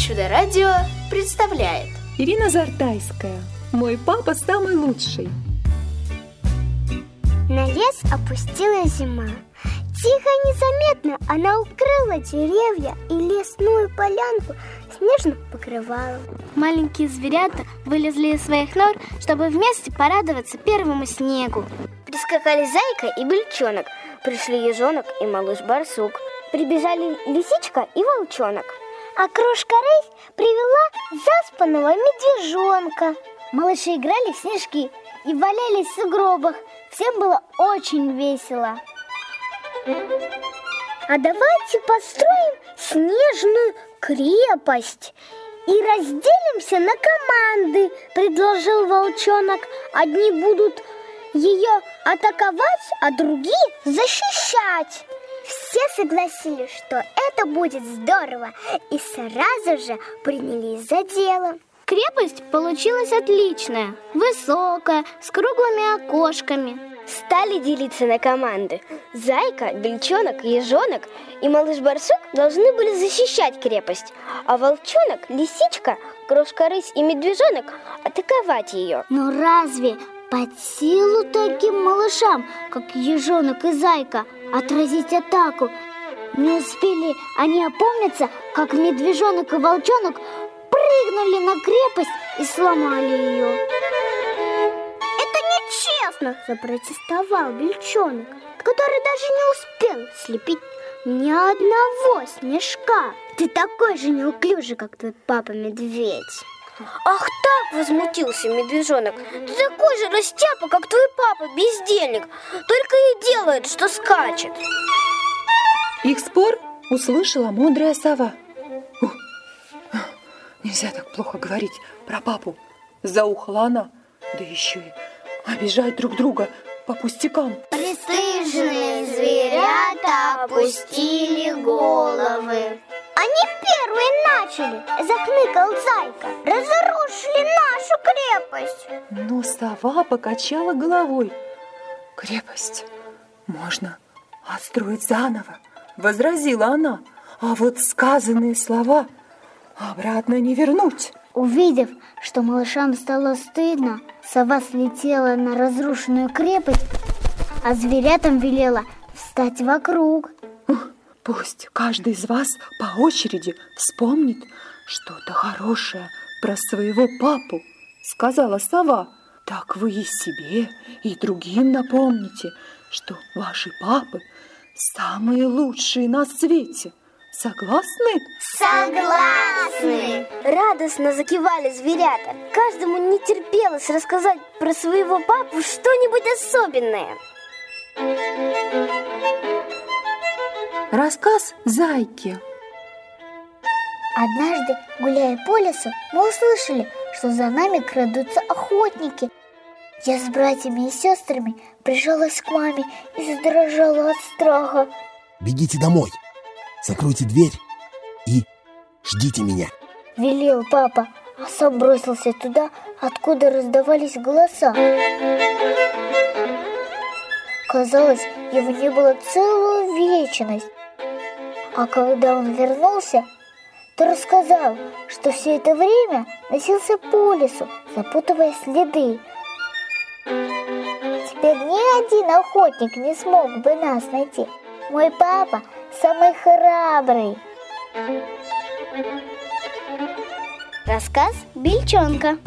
Чудо-радио представляет Ирина Зартайская. Мой папа самый лучший. На лес опустилась зима. Тихо и незаметно она укрыла деревья и лесную полянку снежным покрывалом. Маленькие зверята вылезли из своих нор, чтобы вместе порадоваться первому снегу. Прискакали Зайка и Бельчонок, пришли Ежонок и малыш-барсук. Прибежали Лисичка и Волчонок. А крошка-рысь привела заспанного медвежонка. Малыши играли в снежки и валялись в сугробах. Всем было очень весело. А давайте построим снежную крепость и разделимся на команды, предложил Волчонок. Одни будут ее атаковать, а другие защищать. Все согласились, что это будет здорово, и сразу же принялись за дело. Крепость получилась отличная, высокая, с круглыми окошками. Стали делиться на команды. Зайка, Бельчонок, Ежонок и малыш-барсук должны были защищать крепость, а Волчонок, Лисичка, Крошка-рысь и Медвежонок атаковать ее. Но разве под силу таким малышам, как Ежонок и Зайка, отразить атаку? Не успели они опомниться, как Медвежонок и Волчонок прыгнули на крепость и сломали ее. «Это нечестно!» – запротестовал Бельчонок, который даже не успел слепить ни одного снежка. «Ты такой же неуклюжий, как твой папа-медведь!» «Ах так!» – возмутился Медвежонок. «Ты такой же растяпа, как твой папа-бездельник, только и делает, что скачет!» Их спор услышала мудрая сова. Нельзя так плохо говорить про папу. Заухала она, да еще и обижать друг друга по пустякам. Пристыженные зверята опустили головы. Они первые начали, захныкал Зайка. Разрушили нашу крепость. Но сова покачала головой. Крепость можно отстроить заново, возразила она. А вот сказанные слова обратно не вернуть. Увидев, что малышам стало стыдно, сова слетела на разрушенную крепость, а зверятам велела встать вокруг. Пусть каждый из вас по очереди вспомнит что-то хорошее про своего папу, сказала сова. Так вы и себе, и другим напомните, что ваши папы самые лучшие на свете. Согласны? Согласны! Радостно закивали зверята. Каждому не терпелось рассказать про своего папу что-нибудь особенное. Рассказ Зайки. Однажды, гуляя по лесу, мы услышали, что за нами крадутся охотники. Я с братьями и сестрами прижалась к маме и задрожала от страха. Бегите домой, закройте дверь и ждите меня, велел папа, а сам бросился туда, откуда раздавались голоса. Казалось, его не было целую вечность. А когда он вернулся, то рассказал, что все это время носился по лесу, запутывая следы. Теперь ни один охотник не смог бы нас найти. Мой папа самый храбрый. Рассказ Бельчонка.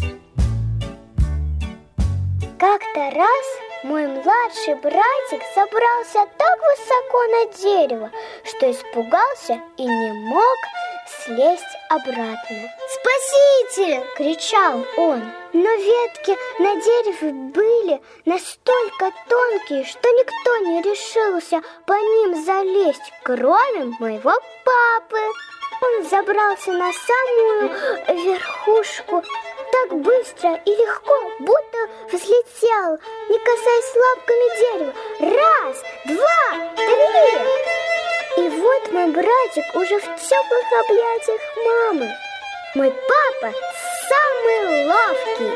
Как-то раз мой младший братик забрался так высоко на дерево, что испугался и не мог слезть обратно. «Спасите!» – кричал он. Но ветки на дереве были настолько тонкие, что никто не решился по ним залезть, кроме моего папы. Он забрался на самую верхушку так быстро и легко, будто взлетел, не касаясь лапками дерева. Раз, два, три! И вот мой братик уже в теплых объятиях мамы. Мой папа самый ловкий.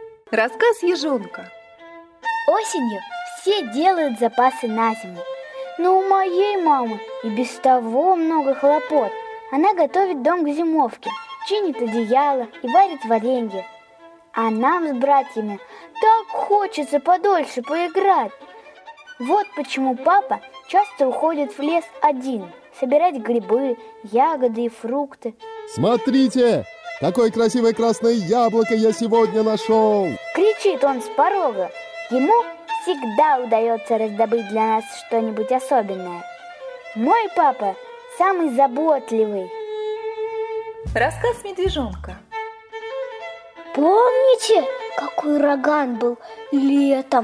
Рассказ Ежонка. Осенью все делают запасы на зиму. Но у моей мамы и без того много хлопот. Она готовит дом к зимовке, чинит одеяло и варит варенье. А нам с братьями так хочется подольше поиграть. Вот почему папа часто уходит в лес один, собирать грибы, ягоды и фрукты. Смотрите, какое красивое красное яблоко я сегодня нашел! Кричит он с порога. Ему всегда удается раздобыть для нас что-нибудь особенное. Мой папа самый заботливый. Рассказ медвежонка. Помните, какой ураган был летом?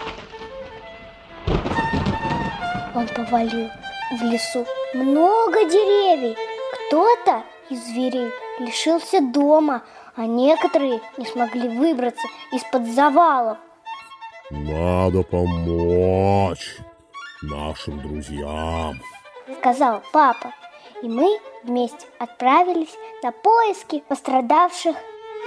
Он повалил в лесу много деревьев. Кто-то из зверей лишился дома, а некоторые не смогли выбраться из-под завалов. Надо помочь нашим друзьям, сказал папа. И мы вместе отправились на поиски пострадавших.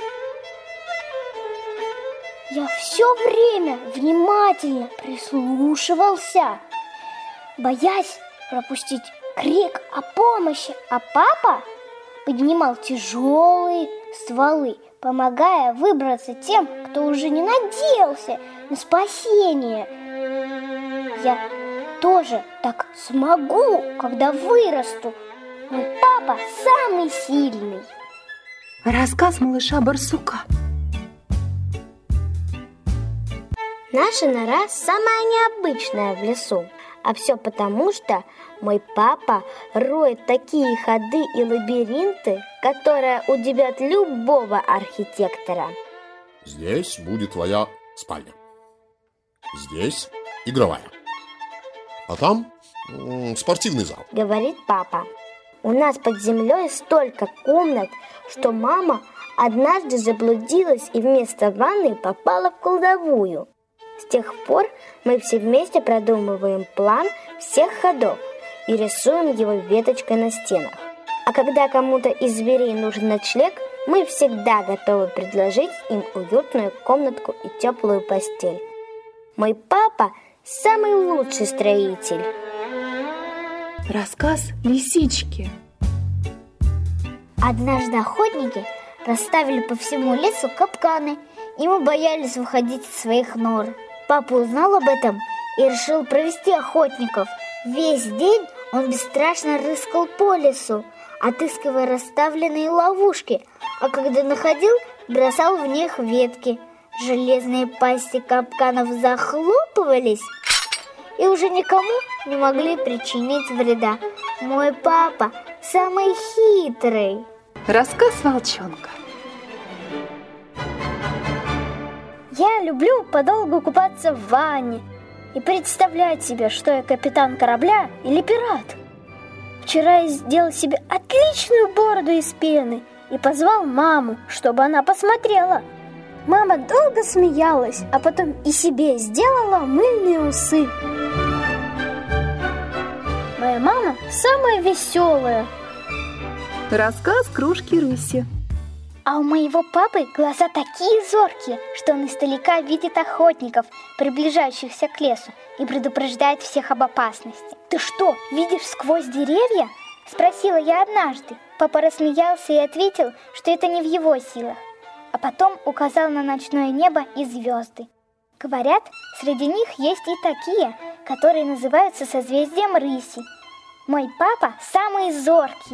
Я все время внимательно прислушивался, боясь пропустить крик о помощи, а папа поднимал тяжелые стволы, помогая выбраться тем, кто уже не надеялся на спасение. Я тоже так смогу, когда вырасту. Мой папа самый сильный. Рассказ малыша-барсука. Наша нора самая необычная в лесу. А все потому, что мой папа роет такие ходы и лабиринты, которые удивят любого архитектора. Здесь будет твоя спальня. Здесь игровая. А там спортивный зал. Говорит папа. У нас под землей столько комнат, что мама однажды заблудилась и вместо ванны попала в кладовую. С тех пор мы все вместе продумываем план всех ходов и рисуем его веточкой на стенах. А когда кому-то из зверей нужен ночлег, мы всегда готовы предложить им уютную комнатку и теплую постель. Мой папа самый лучший строитель. Рассказ лисички. Однажды охотники расставили по всему лесу капканы, и мы боялись выходить из своих нор. Папа узнал об этом и решил провести охотников. Весь день он бесстрашно рыскал по лесу, отыскивая расставленные ловушки, а когда находил, бросал в них ветки. Железные пасти капканов захлопывались и уже никому не могли причинить вреда. Мой папа самый хитрый. Рассказ волчонка. Я люблю подолгу купаться в ванне и представлять себе, что я капитан корабля или пират. Вчера я сделал себе отличную бороду из пены и позвал маму, чтобы она посмотрела. Мама долго смеялась, а потом и себе сделала мыльные усы. Моя мама самая веселая. Рассказ кружки-рыси. А у моего папы глаза такие зоркие, что он издалека видит охотников, приближающихся к лесу, и предупреждает всех об опасности. «Ты что, видишь сквозь деревья?» – спросила я однажды. Папа рассмеялся и ответил, что это не в его силах. А потом указал на ночное небо и звезды. Говорят, среди них есть и такие, которые называются созвездием рыси. Мой папа самый зоркий.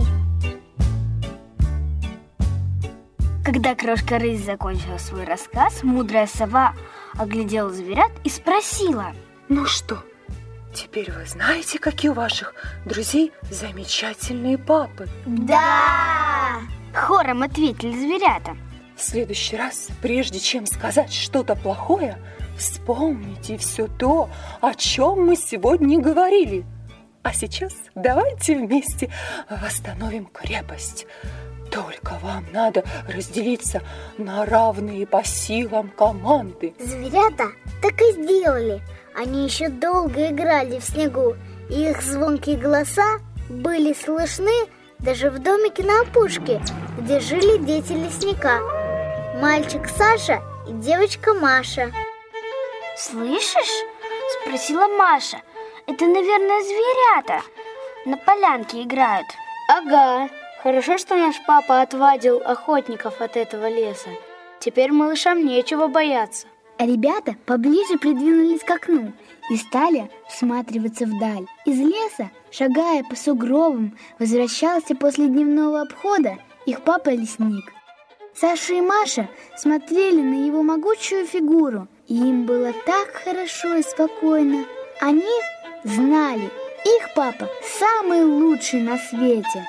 Когда крошка-рысь закончила свой рассказ, мудрая сова оглядела зверят и спросила: «Ну что, теперь вы знаете, какие у ваших друзей замечательные папы?» «Да!» – хором ответили зверята. В следующий раз, прежде чем сказать что-то плохое, вспомните все то, о чем мы сегодня говорили. А сейчас давайте вместе восстановим крепость. Только вам надо разделиться на равные по силам команды. Зверята так и сделали. Они еще долго играли в снегу, и их звонкие голоса были слышны даже в домике на опушке, где жили дети лесника. Мальчик Саша и девочка Маша. «Слышишь?» – спросила Маша. Это, наверное, зверята на полянке играют. Ага, хорошо, что наш папа отвадил охотников от этого леса. Теперь малышам нечего бояться. Ребята поближе придвинулись к окну и стали всматриваться вдаль. Из леса, шагая по сугробам, возвращался после дневного обхода их папа-лесник. Саша и Маша смотрели на его могучую фигуру, и им было так хорошо и спокойно. Они знали, их папа самый лучший на свете.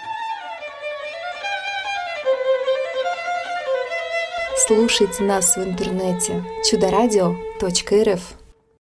Слушайте нас в интернете чудо-радио.рф.